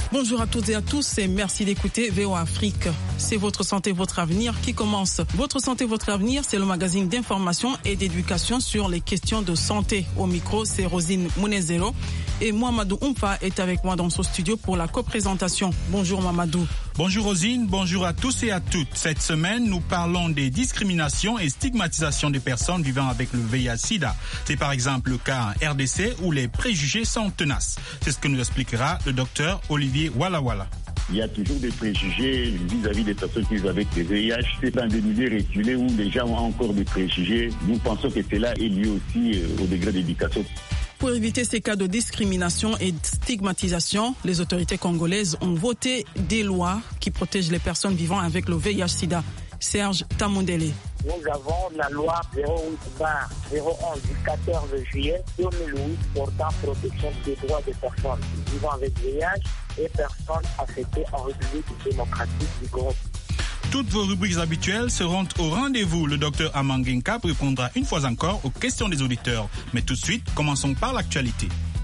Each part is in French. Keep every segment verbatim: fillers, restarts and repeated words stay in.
Bonjour à toutes et à tous et merci d'écouter V O Afrique. C'est votre santé, votre avenir qui commence. Votre santé, votre avenir, c'est le magazine d'information et d'éducation sur les questions de santé. Au micro, c'est Rosine Mounezero et Mamadou Oumfa est avec moi dans ce studio pour la coprésentation. Bonjour Mamadou. Bonjour Rosine, bonjour à tous et à toutes. Cette semaine, nous parlons des discriminations et stigmatisations des personnes vivant avec le V I H sida. C'est par exemple le cas en R D C où les préjugés sont tenaces. C'est ce que nous expliquera le docteur Olivier Walla Walla. Il y a toujours des préjugés vis-à-vis des personnes qui vivent avec le V I H. C'est dans des milieux reculés où les gens ont encore des préjugés. Nous pensons que cela est lié aussi au degré d'éducation. Pour éviter ces cas de discrimination et de stigmatisation, les autorités congolaises ont voté des lois qui protègent les personnes vivant avec le V I H sida. Serge Tamondele. Nous avons la loi zéro huit zéro onze du quatorze juillet deux mille huit portant protection des droits des personnes vivant avec V I H et personnes affectées en République démocratique du Congo. Toutes vos rubriques habituelles seront au rendez-vous. Le docteur Amangenka répondra une fois encore aux questions des auditeurs. Mais tout de suite, commençons par l'actualité.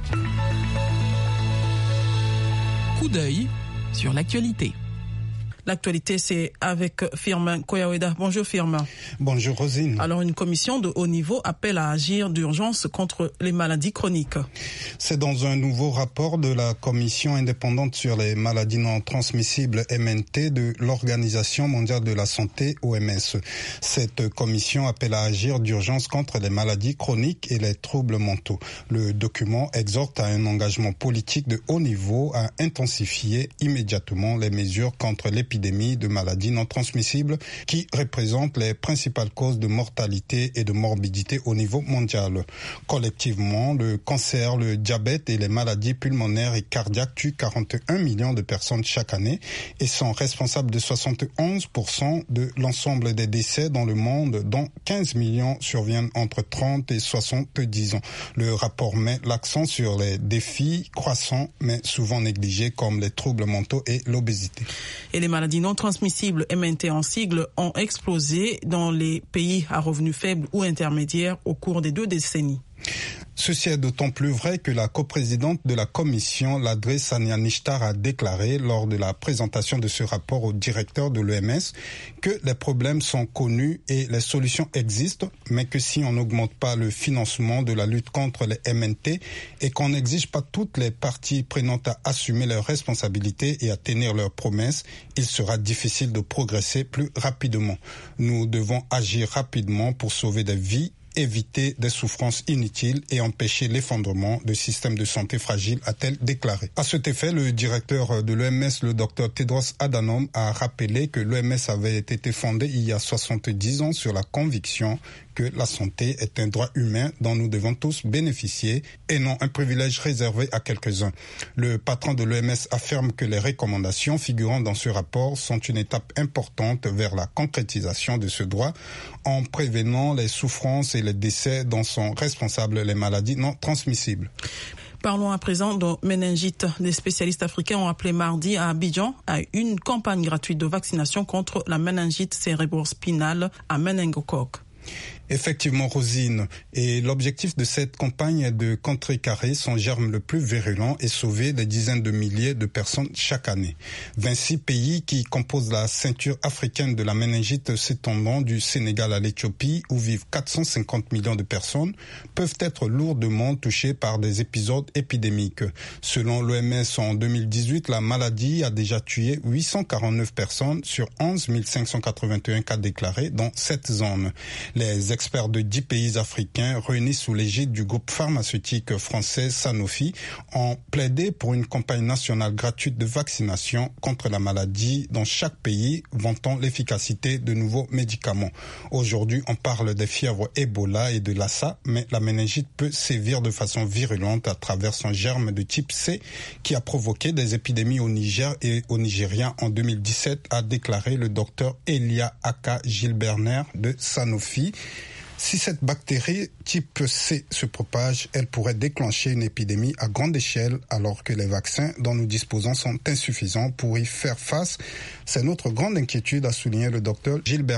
Coup d'œil sur l'actualité. L'actualité, c'est avec Firmin Koyaweda. Bonjour Firmin. Bonjour Rosine. Alors, une commission de haut niveau appelle à agir d'urgence contre les maladies chroniques. C'est dans un nouveau rapport de la commission indépendante sur les maladies non transmissibles M N T de l'Organisation mondiale de la santé O M S. Cette commission appelle à agir d'urgence contre les maladies chroniques et les troubles mentaux. Le document exhorte à un engagement politique de haut niveau à intensifier immédiatement les mesures contre l'épidémie de maladies non transmissibles qui représentent les principales causes de mortalité et de morbidité au niveau mondial. Collectivement, le cancer, le diabète et les maladies pulmonaires et cardiaques tuent quarante et un millions de personnes chaque année et sont responsables de soixante et onze pour cent de l'ensemble des décès dans le monde, dont quinze millions surviennent entre trente et soixante-dix ans. Le rapport met l'accent sur les défis croissants mais souvent négligés comme les troubles mentaux et l'obésité. Et les maladies non transmissibles M N T en sigle ont explosé dans les pays à revenus faibles ou intermédiaires au cours des deux décennies. Ceci est d'autant plus vrai que la coprésidente de la commission, Ladré Sania Nishtar, a déclaré lors de la présentation de ce rapport au directeur de l'O M S que les problèmes sont connus et les solutions existent, mais que si on n'augmente pas le financement de la lutte contre les M N T et qu'on n'exige pas toutes les parties prenantes à assumer leurs responsabilités et à tenir leurs promesses, il sera difficile de progresser plus rapidement. Nous devons agir rapidement pour sauver des vies, éviter des souffrances inutiles et empêcher l'effondrement de systèmes de santé fragiles, a-t-elle déclaré. À cet effet, le directeur de l'O M S, le docteur Tedros Adhanom, a rappelé que l'O M S avait été fondé il y a soixante-dix ans sur la conviction que la santé est un droit humain dont nous devons tous bénéficier et non un privilège réservé à quelques-uns. Le patron de l'O M S affirme que les recommandations figurant dans ce rapport sont une étape importante vers la concrétisation de ce droit en prévenant les souffrances et les décès dont sont responsables les maladies non transmissibles. Parlons à présent de méningite. Les spécialistes africains ont appelé mardi à Abidjan à une campagne gratuite de vaccination contre la méningite cérébrospinale à méningocoque. Effectivement, Rosine. Et l'objectif de cette campagne est de contrecarrer son germe le plus virulent et sauver des dizaines de milliers de personnes chaque année. vingt-six pays qui composent la ceinture africaine de la méningite s'étendant du Sénégal à l'Éthiopie, où vivent quatre cent cinquante millions de personnes, peuvent être lourdement touchées par des épisodes épidémiques. Selon l'O M S, en deux mille dix-huit, la maladie a déjà tué huit cent quarante-neuf personnes sur onze mille cinq cent quatre-vingt-un cas déclarés dans cette zone. Les experts de dix pays africains réunis sous l'égide du groupe pharmaceutique français Sanofi ont plaidé pour une campagne nationale gratuite de vaccination contre la maladie dans chaque pays, vantant l'efficacité de nouveaux médicaments. Aujourd'hui, on parle des fièvres Ebola et de Lassa, mais la méningite peut sévir de façon virulente à travers son germe de type C qui a provoqué des épidémies au Niger et au Nigeria en deux mille dix-sept, a déclaré le docteur Elia Aka Gilberner de Sanofi. Si cette bactérie type C se propage, elle pourrait déclencher une épidémie à grande échelle alors que les vaccins dont nous disposons sont insuffisants pour y faire face. C'est notre grande inquiétude, a souligné le docteur Gilberner.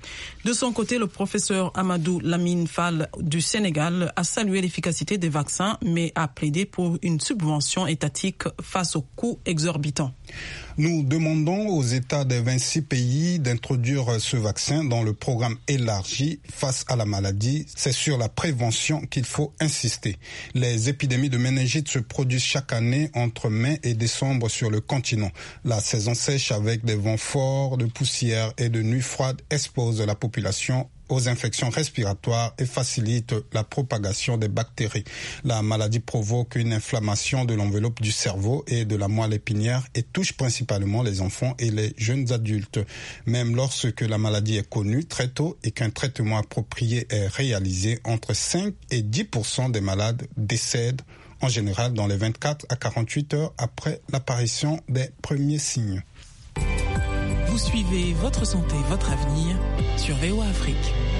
De son côté, le professeur Amadou Lamine Fall du Sénégal a salué l'efficacité des vaccins, mais a plaidé pour une subvention étatique face aux coûts exorbitants. Nous demandons aux États des vingt-six pays d'introduire ce vaccin dans le programme élargi face à la maladie. C'est sur la prévention qu'il faut insister. Les épidémies de méningite se produisent chaque année entre mai et décembre sur le continent. La saison sèche avec des vents forts, de poussière et de nuits froides expose la population aux infections respiratoires et facilite la propagation des bactéries. La maladie provoque une inflammation de l'enveloppe du cerveau et de la moelle épinière et touche principalement les enfants et les jeunes adultes. Même lorsque la maladie est connue très tôt et qu'un traitement approprié est réalisé, entre cinq et dix pour cent des malades décèdent en général dans les vingt-quatre à quarante-huit heures après l'apparition des premiers signes. Vous suivez Votre santé, votre avenir sur V O A Afrique.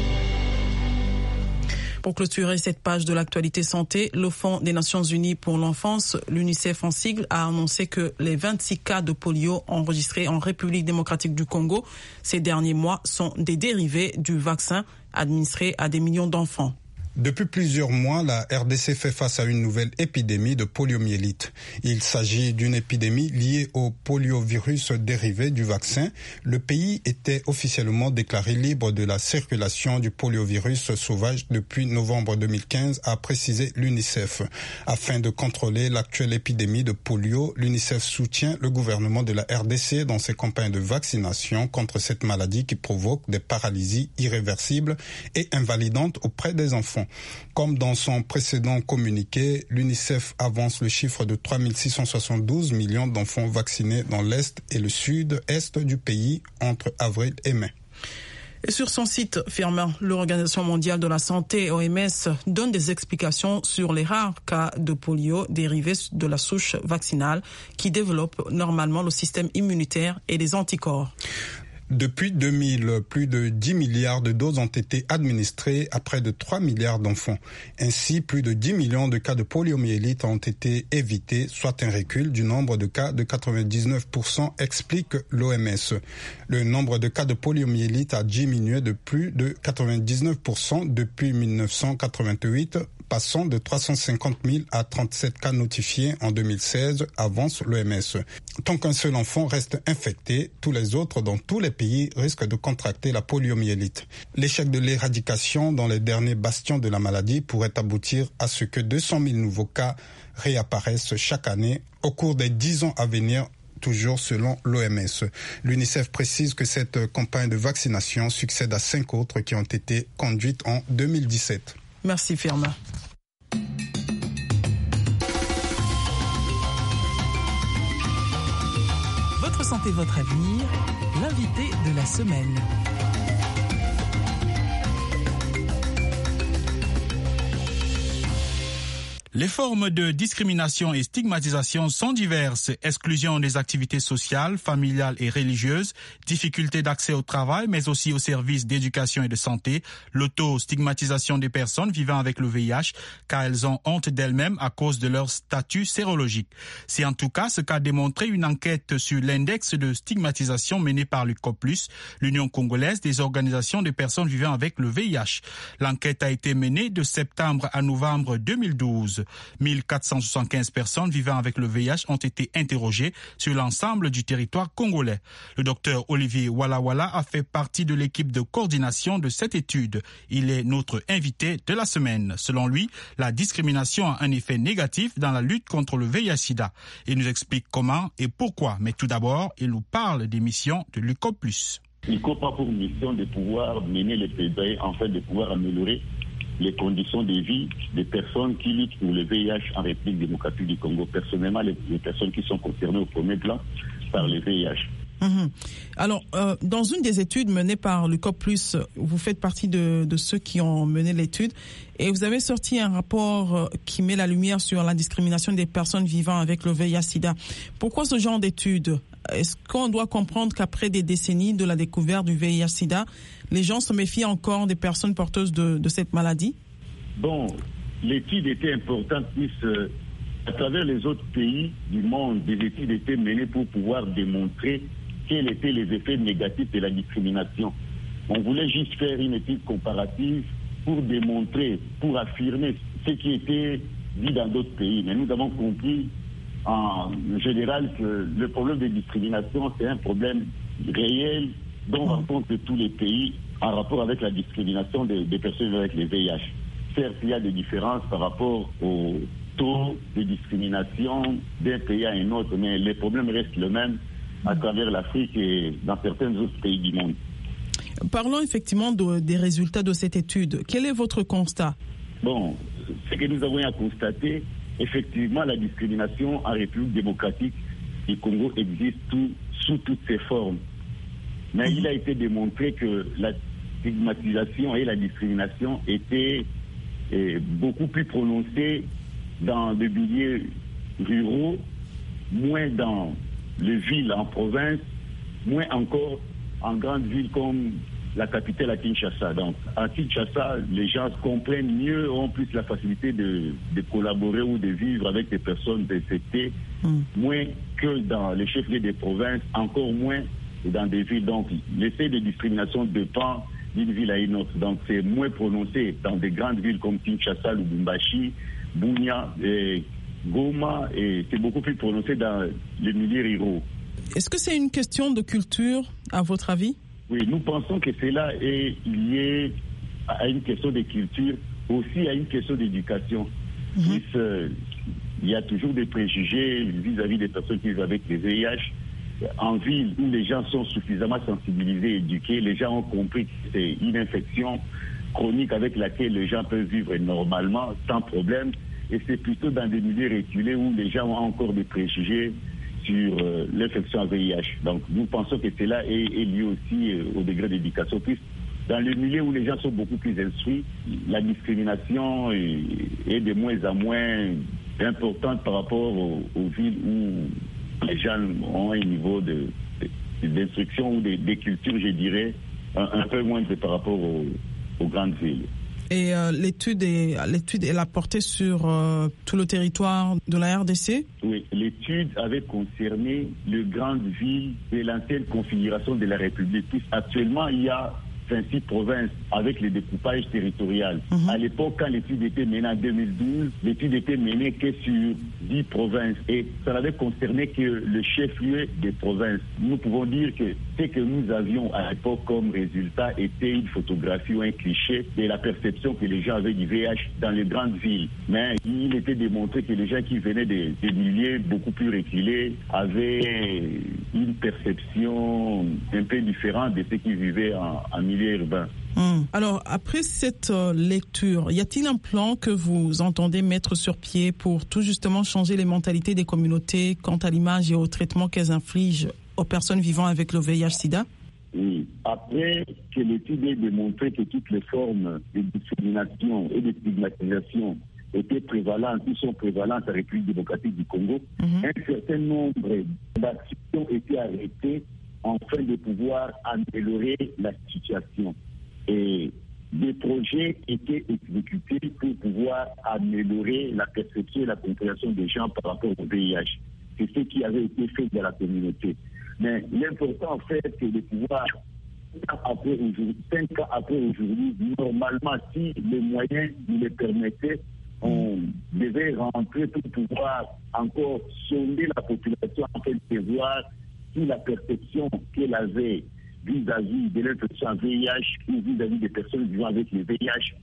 Pour clôturer cette page de l'actualité santé, le Fonds des Nations Unies pour l'enfance, l'UNICEF en sigle, a annoncé que les vingt-six cas de polio enregistrés en République démocratique du Congo ces derniers mois sont des dérivés du vaccin administré à des millions d'enfants. Depuis plusieurs mois, la R D C fait face à une nouvelle épidémie de poliomyélite. Il s'agit d'une épidémie liée au poliovirus dérivé du vaccin. Le pays était officiellement déclaré libre de la circulation du poliovirus sauvage depuis novembre deux mille quinze, a précisé l'UNICEF. Afin de contrôler l'actuelle épidémie de polio, l'UNICEF soutient le gouvernement de la R D C dans ses campagnes de vaccination contre cette maladie qui provoque des paralysies irréversibles et invalidantes auprès des enfants. Comme dans son précédent communiqué, l'UNICEF avance le chiffre de trois mille six cent soixante-douze millions d'enfants vaccinés dans l'Est et le Sud-Est du pays entre avril et mai. Et sur son site fermant, l'Organisation mondiale de la santé, O M S, donne des explications sur les rares cas de polio dérivés de la souche vaccinale qui développent normalement le système immunitaire et les anticorps. Depuis deux mille, plus de dix milliards de doses ont été administrées à près de trois milliards d'enfants. Ainsi, plus de dix millions de cas de poliomyélite ont été évités, soit un recul du nombre de cas de quatre-vingt-dix-neuf pour cent, explique l'O M S. Le nombre de cas de poliomyélite a diminué de plus de quatre-vingt-dix-neuf pour cent depuis mille neuf cent quatre-vingt-huit, passant de trois cent cinquante mille à trente-sept cas notifiés en deux mille seize, avance l'O M S. Tant qu'un seul enfant reste infecté, tous les autres dans tous les pays risquent de contracter la poliomyélite. L'échec de l'éradication dans les derniers bastions de la maladie pourrait aboutir à ce que deux cent mille nouveaux cas réapparaissent chaque année au cours des dix ans à venir, toujours selon l'O M S. L'UNICEF précise que cette campagne de vaccination succède à cinq autres qui ont été conduites en deux mille dix-sept. Merci Firmin. Votre santé, votre avenir, l'invité de la semaine. Les formes de discrimination et stigmatisation sont diverses. Exclusion des activités sociales, familiales et religieuses, difficulté d'accès au travail, mais aussi aux services d'éducation et de santé, l'auto-stigmatisation des personnes vivant avec le V I H, car elles ont honte d'elles-mêmes à cause de leur statut sérologique. C'est en tout cas ce qu'a démontré une enquête sur l'index de stigmatisation menée par l'U C O P plus, l'Union congolaise des organisations des personnes vivant avec le V I H. L'enquête a été menée de septembre à novembre deux mille douze. mille quatre cent soixante-quinze personnes vivant avec le V I H ont été interrogées sur l'ensemble du territoire congolais. Le docteur Olivier Wallawalla a fait partie de l'équipe de coordination de cette étude. Il est notre invité de la semaine. Selon lui, la discrimination a un effet négatif dans la lutte contre le V I H sida. Il nous explique comment et pourquoi. Mais tout d'abord, il nous parle des missions de l'U C O P plus. L'U C O P a pour mission de pouvoir mener les plaidoyers afin de pouvoir améliorer les conditions de vie des personnes qui luttent pour le V I H en République démocratique du Congo. Personnellement, les, les personnes qui sont concernées au premier plan par le V I H. Mmh. Alors, euh, dans une des études menées par l'U C O P plus, vous faites partie de, de ceux qui ont mené l'étude et vous avez sorti un rapport qui met la lumière sur la discrimination des personnes vivant avec le V I H sida. Pourquoi ce genre d'études? Est-ce qu'on doit comprendre qu'après des décennies de la découverte du V I H sida, les gens se méfient encore des personnes porteuses de, de cette maladie? Bon, l'étude était importante puisque euh, à travers les autres pays du monde, des études étaient menées pour pouvoir démontrer quels étaient les effets négatifs de la discrimination. On voulait juste faire une étude comparative pour démontrer, pour affirmer ce qui était dit dans d'autres pays. Mais nous avons compris en général que le problème de discrimination, c'est un problème réel dont rencontrent tous les pays en rapport avec la discrimination des, des personnes avec les V I H. Certes, il y a des différences par rapport au taux de discrimination d'un pays à un autre, mais les problèmes restent les mêmes à travers l'Afrique et dans certains autres pays du monde. Parlons effectivement de, des résultats de cette étude. Quel est votre constat? Bon, ce que nous avons à constater, effectivement, la discrimination en République démocratique du Congo existe tout, sous toutes ses formes. Mais mmh. il a été démontré que la stigmatisation et la discrimination étaient eh, beaucoup plus prononcées dans des milieux ruraux, moins dans les villes en province, moins encore en grandes villes comme la capitale à Kinshasa. Donc, à Kinshasa, les gens comprennent mieux, ont plus la facilité de, de collaborer ou de vivre avec des personnes infectées, mm. moins que dans les chefs-lieux des provinces, encore moins dans des villes. Donc, l'effet de discrimination dépend d'une ville à une autre. Donc, c'est moins prononcé dans des grandes villes comme Kinshasa, Lubumbashi, Bunia, et Goma, et c'est beaucoup plus prononcé dans les milieux ruraux. Est-ce que c'est une question de culture, à votre avis? Oui, nous pensons que cela est lié à une question de culture, aussi à une question d'éducation. Mm-hmm. Il y a toujours des préjugés vis-à-vis des personnes qui vivent avec les V I H. En ville où les gens sont suffisamment sensibilisés, éduqués, les gens ont compris que c'est une infection chronique avec laquelle les gens peuvent vivre normalement, sans problème. Et c'est plutôt dans des milieux reculés où les gens ont encore des préjugés sur euh, l'infection à V I H. Donc nous pensons que cela est, est lié aussi euh, au degré d'éducation. Puis, dans les milieux où les gens sont beaucoup plus instruits, la discrimination est, est de moins en moins importante par rapport aux, aux villes où les gens ont un niveau de, de, d'instruction ou de, de culture, je dirais, un, un peu moins que par rapport aux, aux grandes villes. Et euh, l'étude, est, l'étude, elle a porté sur euh, tout le territoire de la R D C? Oui, l'étude avait concerné les grandes villes de l'ancienne configuration de la République. Puis actuellement, il y a vingt-six provinces avec le découpage territorial. Mm-hmm. À l'époque, quand l'étude était menée en deux mille douze, l'étude était menée que sur dix provinces et ça n'avait concerné que le chef-lieu des provinces. Nous pouvons dire que ce que nous avions à l'époque comme résultat était une photographie ou un cliché de la perception que les gens avaient du V I H dans les grandes villes. Mais il était démontré que les gens qui venaient des, des milieux beaucoup plus reculés avaient une perception un peu différente de ceux qui vivaient en, en milieu urbain. Hum. Alors, après cette euh, lecture, y a-t-il un plan que vous entendez mettre sur pied pour tout justement changer les mentalités des communautés quant à l'image et au traitement qu'elles infligent aux personnes vivant avec le V I H-Sida? Oui. Après que l'étude ait démontré que toutes les formes de discrimination et de stigmatisation étaient prévalentes, qui sont prévalentes à la République démocratique du Congo, mm-hmm. un certain nombre d'actions étaient arrêtées afin de pouvoir améliorer la situation. Et des projets étaient exécutés pour pouvoir améliorer la perception et la compréhension des gens par rapport au V I H. C'est ce qui avait été fait dans la communauté. Mais l'important, en fait, c'est de pouvoir, après aujourd'hui, cinq ans après aujourd'hui, normalement, si les moyens nous le permettaient, on devait rentrer pour pouvoir encore sonder la population afin de voir si la perception qu'elle avait vis-à-vis de l'infection V I H ou vis-à-vis des personnes vivant avec le V I H,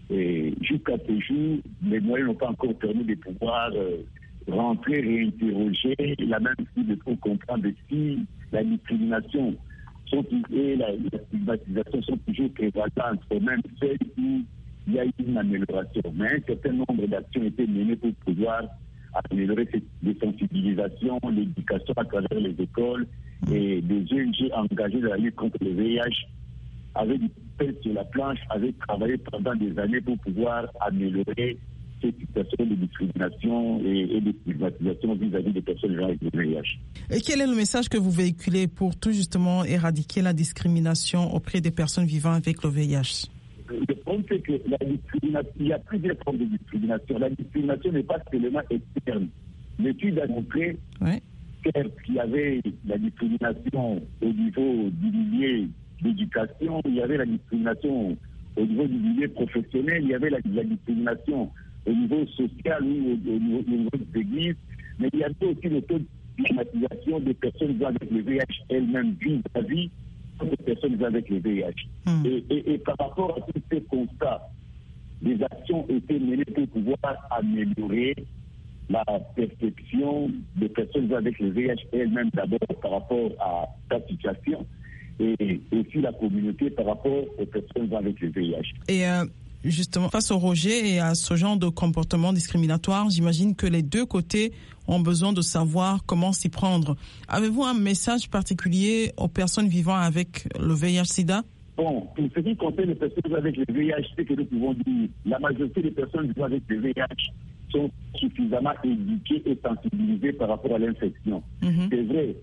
et jusqu'à ce jour, les moyens n'ont pas encore permis de pouvoir euh, rentrer, réinterroger la même cible pour comprendre si la discrimination sont, et la, la stigmatisation sont toujours prévalentes, ou même celles où il y a une amélioration. Mais un certain nombre d'actions étaient menées pour pouvoir améliorer cette sensibilisation, l'éducation à travers les écoles et des O N G engagés dans la lutte contre le V I H avaient du pain sur la planche, avaient travaillé pendant des années pour pouvoir améliorer cette situation de discrimination et, et de stigmatisation vis-à-vis des personnes avec le V I H. Et quel est le message que vous véhiculez pour tout justement éradiquer la discrimination auprès des personnes vivant avec le V I H? Le problème, c'est que la discrimination, il y a plusieurs formes de discrimination. La discrimination n'est pas seulement externe. L'étude a montré ouais. qu'il y avait la discrimination au niveau du milieu d'éducation, il y avait la discrimination au niveau du milieu professionnel, il y avait la, la discrimination au niveau social ou au, au, niveau, au niveau des églises, mais il y avait aussi le taux de stigmatisation des personnes avec le V I H elles-mêmes vis-à-vis des personnes avec le V I H. Mmh. Et, et, et par rapport à tous ces constats, des actions étaient menées pour pouvoir améliorer la perception des personnes avec le V I H elles-mêmes d'abord par rapport à sa situation et aussi la communauté par rapport aux personnes avec le V I H. Et euh, justement, face au rejet et à ce genre de comportement discriminatoire, j'imagine que les deux côtés ont besoin de savoir comment s'y prendre. Avez-vous un message particulier aux personnes vivant avec le V I H-Sida? Bon, pour ce qui concerne les personnes avec le V I H, c'est que nous pouvons dire la majorité des personnes vivant avec le V I H sont suffisamment éduquées et sensibilisées par rapport à l'infection. Mm-hmm. C'est vrai,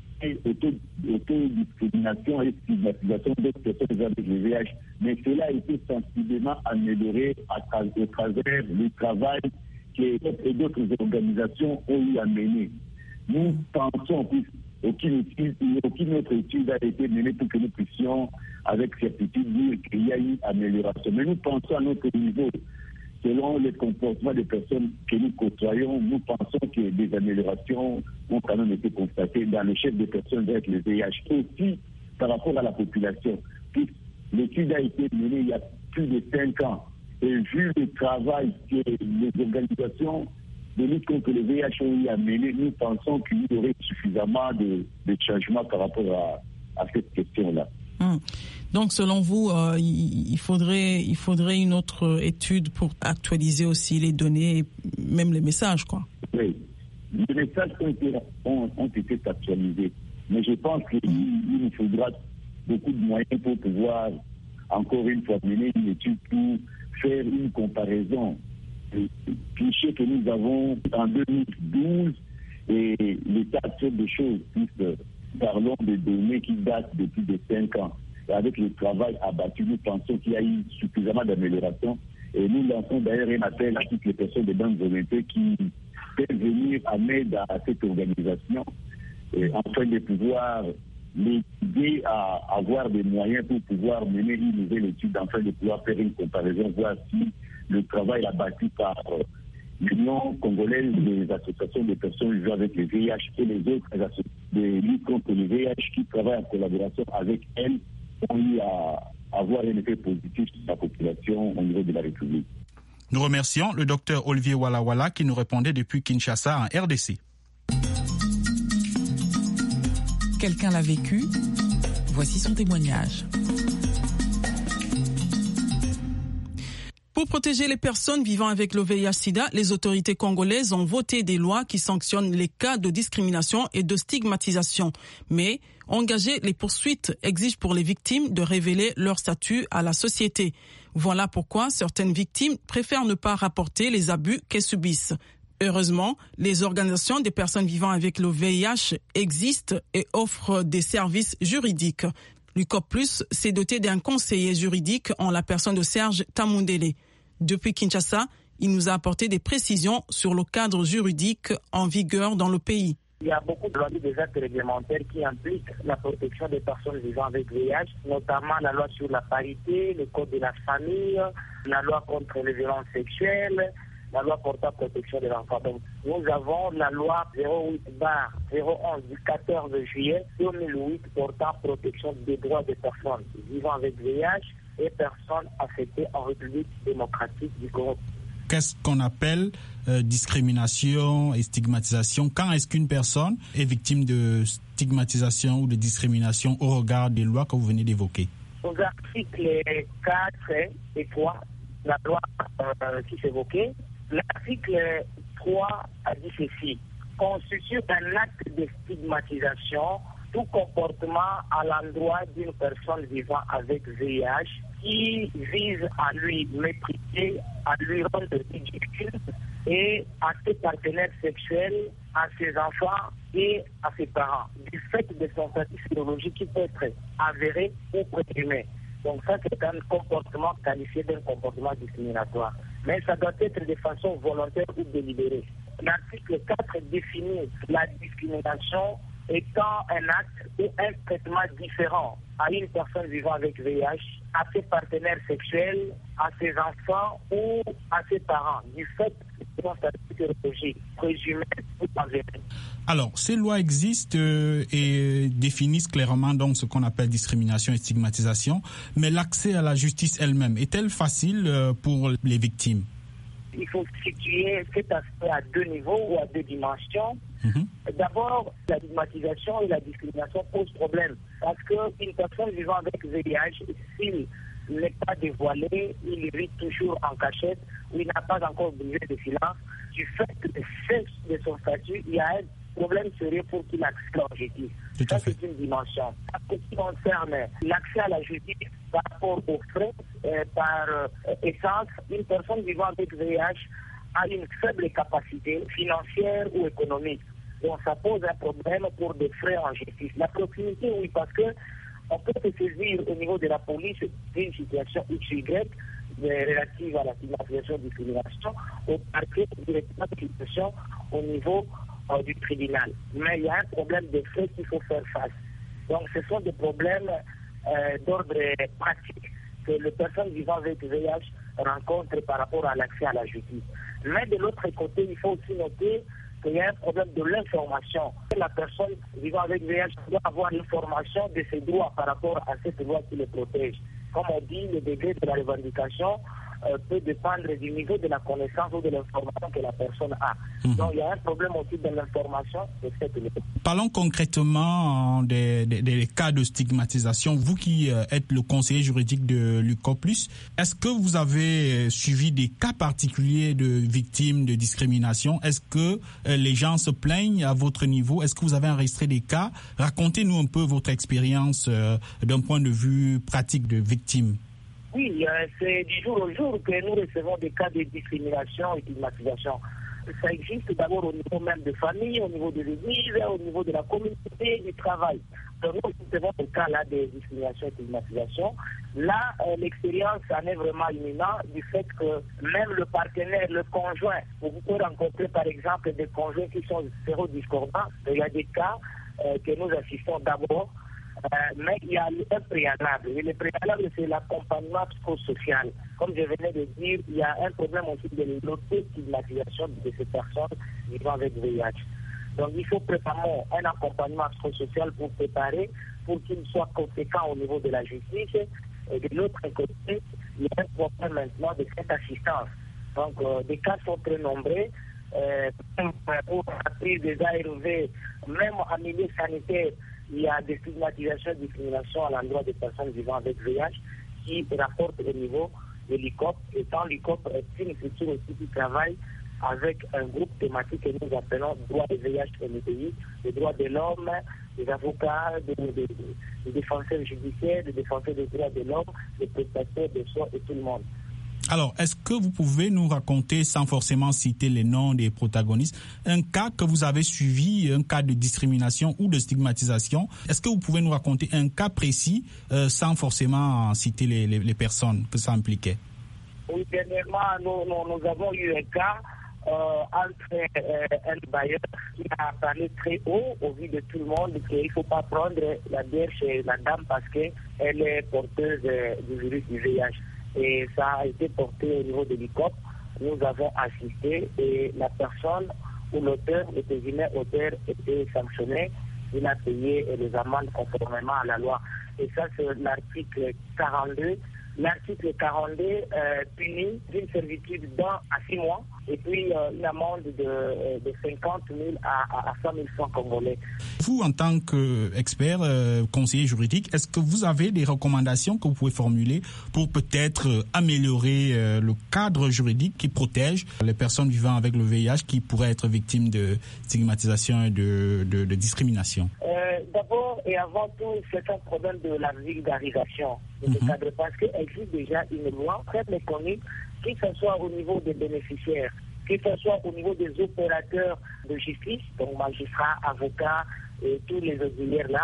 auto-discrimination et stigmatisation d'autres personnes avec le V I H, mais cela a été sensiblement amélioré à, à, à travers le travail que d'autres organisations ont eu à mener. Nous pensons plus aucune, étude, aucune autre étude a été menée pour que nous puissions avec certitude dire qu'il y a eu amélioration. Mais nous pensons à notre niveau, selon les comportements des personnes que nous côtoyons, nous pensons que des améliorations ont quand même été constatées dans le chef des personnes avec le V I H, aussi par rapport à la population. Puis, l'étude a été menée il y a plus de cinq ans. Et vu le travail que les organisations de lutte contre le V I H ont eu à mener, nous pensons qu'il y aurait suffisamment de, de changements par rapport à, à cette question-là. Hum. Donc, selon vous, euh, il, faudrait, il faudrait une autre étude pour actualiser aussi les données et même les messages, quoi. Oui, les messages ont été, ont, ont été actualisés. Mais je pense qu'il il nous faudra beaucoup de moyens pour pouvoir, encore une fois, mener une étude pour faire une comparaison des clichés que nous avons en deux mille douze et l'état actuel des choses, puisque parlons de données qui datent depuis de cinq ans. Et avec le travail abattu, nous pensons qu'il y a eu suffisamment d'amélioration. Et nous lançons d'ailleurs un appel à toutes les personnes de bonne volonté qui peuvent venir en aide à cette organisation et afin de pouvoir l'aider à avoir des moyens pour pouvoir mener une nouvelle étude, afin de pouvoir faire une comparaison, voir si le travail abattu par l'Union congolaise des associations de personnes vivant avec le V I H et les autres associations de lutte contre le V I H qui travaillent en collaboration avec elles ont eu à avoir un effet positif sur la population au niveau de la République. Nous remercions le docteur Olivier Walla Walla qui nous répondait depuis Kinshasa en R D C. Quelqu'un l'a vécu, voici son témoignage. Pour protéger les personnes vivant avec le V I H-Sida, les autorités congolaises ont voté des lois qui sanctionnent les cas de discrimination et de stigmatisation. Mais engager les poursuites exige pour les victimes de révéler leur statut à la société. Voilà pourquoi certaines victimes préfèrent ne pas rapporter les abus qu'elles subissent. Heureusement, les organisations des personnes vivant avec le V I H existent et offrent des services juridiques. L'U C O P plus s'est doté d'un conseiller juridique en la personne de Serge Tamundele. Depuis Kinshasa, il nous a apporté des précisions sur le cadre juridique en vigueur dans le pays. Il y a beaucoup de lois et des actes réglementaires qui impliquent la protection des personnes vivant avec V I H, notamment la loi sur la parité, le code de la famille, la loi contre les violences sexuelles, la loi portant protection de l'enfant. Donc, nous avons la loi zéro huit barre zéro onze du quatorze juillet deux mille huit portant protection des droits des personnes vivant avec V I H et personnes affectées en République démocratique du Congo. Qu'est-ce qu'on appelle euh, discrimination et stigmatisation? Quand est-ce qu'une personne est victime de stigmatisation ou de discrimination au regard des lois que vous venez d'évoquer? Aux articles quatre et trois, la loi euh, qui s'évoquait, l'article trois a dit ceci: constitue un acte de stigmatisation tout comportement à l'endroit d'une personne vivant avec V I H qui vise à lui mépriser, à lui rendre ridicule et à ses partenaires sexuels, à ses enfants et à ses parents, du fait de son statut physiologique qui peut être avéré ou présumé. Donc ça, c'est un comportement qualifié d'un comportement discriminatoire. Mais ça doit être de façon volontaire ou délibérée. L'article quatre définit la discrimination étant un acte ou un traitement différent à une personne vivant avec V I H, à ses partenaires sexuels, à ses enfants ou à ses parents, du fait de son statut sérologique, présumé ou avéré. Alors, ces lois existent euh, et définissent clairement donc ce qu'on appelle discrimination et stigmatisation, mais l'accès à la justice elle-même, est-elle facile euh, pour les victimes? Il faut situer cet aspect à deux niveaux ou à deux dimensions. Mm-hmm. D'abord, la stigmatisation et la discrimination posent problème parce qu'une personne vivant avec V I H, s'il n'est pas dévoilé, il vit toujours en cachette ou il n'a pas encore brisé de silence. Du fait de son statut, il y a un problème sérieux pour qu'il accède à la justice. Ça, c'est une dimension. Ce qui concerne l'accès à la justice par rapport aux frais, euh, par euh, essence, une personne vivant avec V I H a une faible capacité financière ou économique. Donc, ça pose un problème pour des frais en justice. La proximité, oui, parce que on peut se saisir au niveau de la police d'une situation X ou Y relative à la stigmatisation et discrimination, au parquet directement de situation au niveau euh, du tribunal. Mais il y a un problème de frais qu'il faut faire face. Donc, ce sont des problèmes euh, d'ordre pratique que les personnes vivant avec V I H rencontrent par rapport à l'accès à la justice. Mais de l'autre côté, il faut aussi noter qu'il y a un problème de l'information. La personne vivant avec V I H doit avoir l'information de ses droits par rapport à cette loi qui les protège. Comme on dit, le degré de la revendication euh, peut dépendre du niveau de la connaissance ou de l'information que la personne a. Mmh. Donc il y a un problème aussi de l'information de cette loi. Parlons concrètement des, des, des cas de stigmatisation. Vous qui êtes le conseiller juridique de l'U C O Plus, est-ce que vous avez suivi des cas particuliers de victimes de discrimination? Est-ce que les gens se plaignent à votre niveau? Est-ce que vous avez enregistré des cas? Racontez-nous un peu votre expérience euh, d'un point de vue pratique de victime. Oui, euh, c'est du jour au jour que nous recevons des cas de discrimination et stigmatisation. Ça existe d'abord au niveau même de famille, au niveau de l'église, au niveau de la communauté, du travail. Donc nous recevons des cas là de discrimination et stigmatisation. Là, euh, l'expérience en est vraiment imminente du fait que même le partenaire, le conjoint, vous pouvez rencontrer par exemple des conjoints qui sont sérodiscordants. Il y a des cas euh, que nous assistons d'abord. Euh, mais il y a un préalable. Et le préalable, c'est l'accompagnement psychosocial. Comme je venais de dire, il y a un problème aussi de l'autostigmatisation de ces personnes vivant avec V I H. Donc, il faut préparer un accompagnement psychosocial pour préparer, pour qu'il soit conséquent au niveau de la justice. Et de l'autre côté, il y a un problème maintenant de cette assistance. Donc, euh, des cas sont très nombreux. Euh, pour la prise des A R V, même en milieu sanitaire, il y a des stigmatisations et discriminations à l'endroit des personnes vivant avec V I H qui rapportent au niveau de l'I C O P. Étant l'I C O P est une structure aussi qui travaille avec un groupe thématique que nous appelons droits de V I H dans le pays, les droits de l'homme, des avocats, des, des, des défenseurs judiciaires, des défenseurs des droits de l'homme, des prestataires de soins et tout le monde. Alors, est-ce que vous pouvez nous raconter, sans forcément citer les noms des protagonistes, un cas que vous avez suivi, un cas de discrimination ou de stigmatisation? Est-ce que vous pouvez nous raconter un cas précis, euh, sans forcément citer les, les, les personnes que ça impliquait? Oui, dernièrement, nous, nous, nous avons eu un cas euh, entre euh, un bailleur qui a parlé très haut au vu de tout le monde qu'il ne faut pas prendre la bière chez la dame parce qu'elle est porteuse euh, du virus du V I H. Et ça a été porté au niveau de l'I C O P. Nous avons assisté et la personne ou l'auteur, le présumé auteur, était sanctionné. Il a payé les amendes conformément à la loi. Et ça, c'est l'article quarante-deux. L'article quarante-deux euh, punit d'une servitude d'un à six mois et puis euh, une amende de, de cinquante mille à, à cent mille francs congolais. Vous, en tant qu'expert, euh, conseiller juridique, est-ce que vous avez des recommandations que vous pouvez formuler pour peut-être euh, améliorer euh, le cadre juridique qui protège les personnes vivant avec le V I H qui pourraient être victimes de stigmatisation et de, de, de discrimination? euh, D'abord et avant tout, c'est un problème de la vulgarisation de ce mm-hmm. cadre parce qu'il existe déjà une loi très méconnue, que ce soit au niveau des bénéficiaires, que ce soit au niveau des opérateurs de justice, donc magistrats, avocats et tous les auxiliaires là,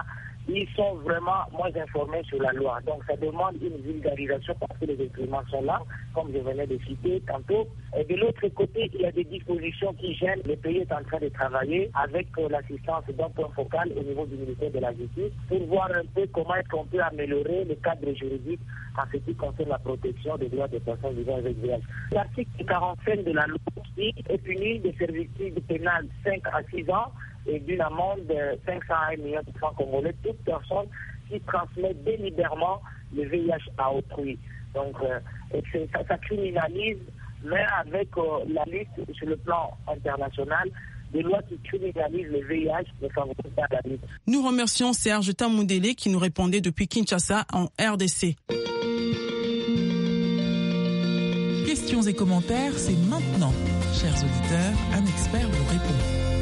ils sont vraiment moins informés sur la loi. Donc ça demande une vulgarisation parce que les instruments sont là, comme je venais de citer tantôt. Et de l'autre côté, il y a des dispositions qui gênent. Le pays est en train de travailler avec euh, l'assistance d'un point focal au niveau du ministère de la Justice pour voir un peu comment est-ce qu'on peut améliorer le cadre juridique en ce qui concerne la protection des droits des personnes vivant avec V I H. L'article quarante-cinq de la loi est puni de servitude pénale cinq à six ans et d'une amende de cinq cents à un million de francs congolais toute personne qui transmet délibérément le V I H à autrui. Donc euh, et ça, ça criminalise, mais avec euh, la lutte sur le plan international, des lois qui criminalisent le V I H ne favorisent pas la lutte. Nous remercions Serge Tamundele qui nous répondait depuis Kinshasa en R D C. Questions et commentaires, c'est maintenant. Chers auditeurs, un expert vous répond.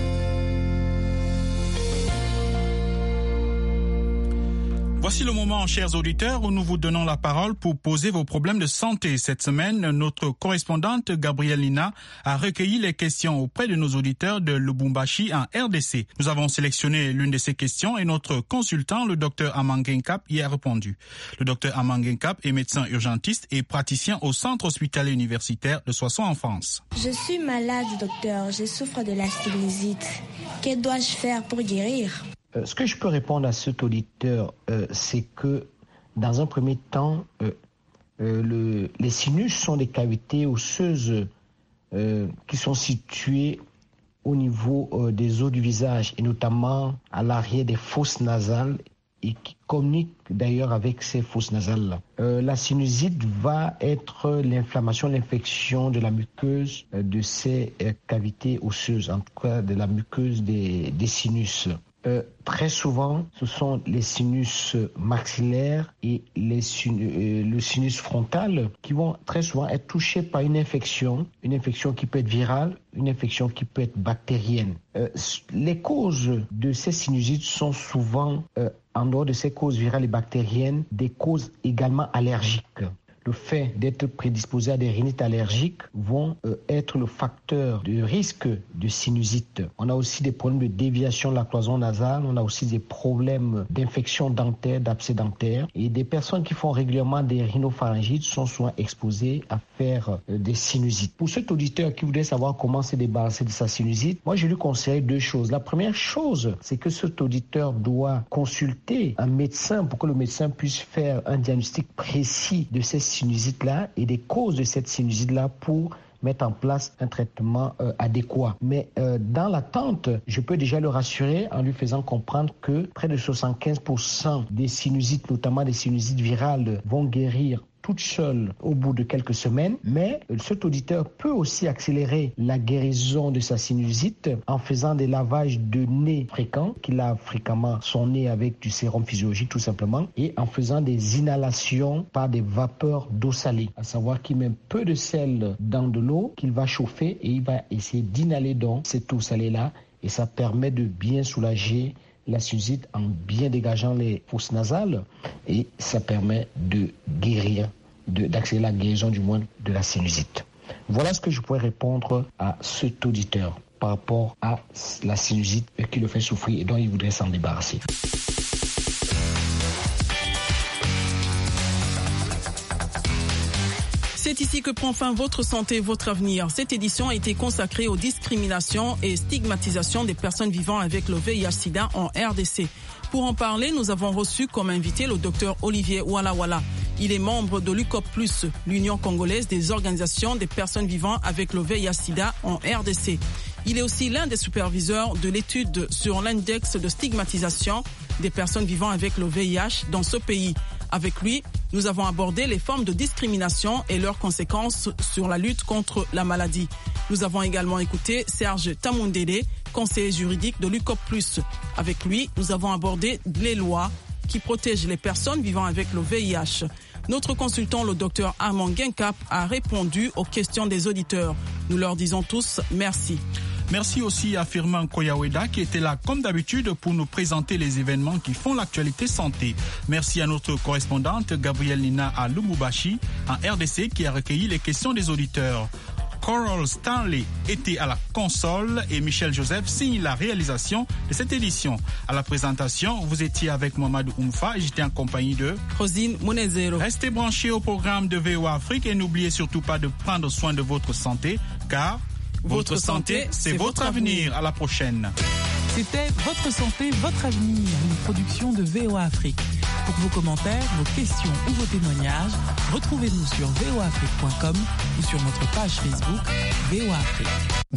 Voici le moment, chers auditeurs, où nous vous donnons la parole pour poser vos problèmes de santé. Cette semaine, notre correspondante Gabrielle Lina a recueilli les questions auprès de nos auditeurs de Lubumbashi en R D C. Nous avons sélectionné l'une de ces questions et notre consultant, le docteur Amangenkap, y a répondu. Le docteur Amangenkap est médecin urgentiste et praticien au centre hospitalier universitaire de Soissons en France. Je suis malade, docteur. Je souffre de la sinusite. Que dois-je faire pour guérir ? Euh, ce que je peux répondre à cet auditeur, euh, c'est que dans un premier temps, euh, euh, le, les sinus sont des cavités osseuses euh, qui sont situées au niveau euh, des os du visage et notamment à l'arrière des fosses nasales et qui communiquent d'ailleurs avec ces fosses nasales. Euh, la sinusite va être l'inflammation, l'infection de la muqueuse euh, de ces euh, cavités osseuses, en tout cas de la muqueuse des, des sinus. Euh, très souvent, ce sont les sinus maxillaires et les sinus, euh, le sinus frontal qui vont très souvent être touchés par une infection, une infection qui peut être virale, une infection qui peut être bactérienne. Euh, les causes de ces sinusites sont souvent, euh, en dehors de ces causes virales et bactériennes, des causes également allergiques. Le fait d'être prédisposé à des rhinites allergiques vont euh, être le facteur de risque de sinusite. On a aussi des problèmes de déviation de la cloison nasale, on a aussi des problèmes d'infection dentaire, d'abcès dentaire. Et des personnes qui font régulièrement des rhinopharyngites sont souvent exposées à faire euh, des sinusites. Pour cet auditeur qui voudrait savoir comment se débarrasser de sa sinusite, moi je lui conseille deux choses. La première chose, c'est que cet auditeur doit consulter un médecin pour que le médecin puisse faire un diagnostic précis de ces sinusite-là et des causes de cette sinusite-là pour mettre en place un traitement euh, adéquat. Mais euh, dans l'attente, je peux déjà le rassurer en lui faisant comprendre que près de soixante-quinze pour cent des sinusites, notamment des sinusites virales, vont guérir toute seule au bout de quelques semaines, mais cet auditeur peut aussi accélérer la guérison de sa sinusite en faisant des lavages de nez fréquents, qu'il lave fréquemment son nez avec du sérum physiologique tout simplement, et en faisant des inhalations par des vapeurs d'eau salée, à savoir qu'il met peu de sel dans de l'eau qu'il va chauffer et il va essayer d'inhaler donc cette eau salée-là et ça permet de bien soulager la sinusite en bien dégageant les fosses nasales et ça permet de guérir, de, d'accélérer la guérison du moins de la sinusite. Voilà ce que je pourrais répondre à cet auditeur par rapport à la sinusite qui le fait souffrir et dont il voudrait s'en débarrasser. C'est ici que prend fin Votre santé, votre avenir. Cette édition a été consacrée aux discriminations et stigmatisations des personnes vivant avec le V I H sida en R D C. Pour en parler, nous avons reçu comme invité le docteur Olivier Oualawala. Il est membre de l'U C O P plus, l'Union congolaise des organisations des personnes vivant avec le V I H sida en R D C. Il est aussi l'un des superviseurs de l'étude sur l'index de stigmatisation des personnes vivant avec le V I H dans ce pays. Avec lui, nous avons abordé les formes de discrimination et leurs conséquences sur la lutte contre la maladie. Nous avons également écouté Serge Tamundele, conseiller juridique de l'U C O P plus. Avec lui, nous avons abordé les lois qui protègent les personnes vivant avec le V I H. Notre consultant, le docteur Amangenkap, a répondu aux questions des auditeurs. Nous leur disons tous merci. Merci aussi à Firmin Koyaweda qui était là comme d'habitude pour nous présenter les événements qui font l'actualité santé. Merci à notre correspondante Gabrielle Lina à Lubumbashi en R D C qui a recueilli les questions des auditeurs. Coral Stanley était à la console et Michel Joseph signe la réalisation de cette édition. À la présentation, vous étiez avec Mohamed Oumfa et j'étais en compagnie de Rosine Mounezero. Restez branchés au programme de V O A Afrique et n'oubliez surtout pas de prendre soin de votre santé car votre, votre santé, c'est votre avenir. avenir. À la prochaine. C'était Votre santé, votre avenir, une production de V O A Afrique. Pour vos commentaires, vos questions ou vos témoignages, retrouvez-nous sur v o afrique point com ou sur notre page Facebook V O A Afrique.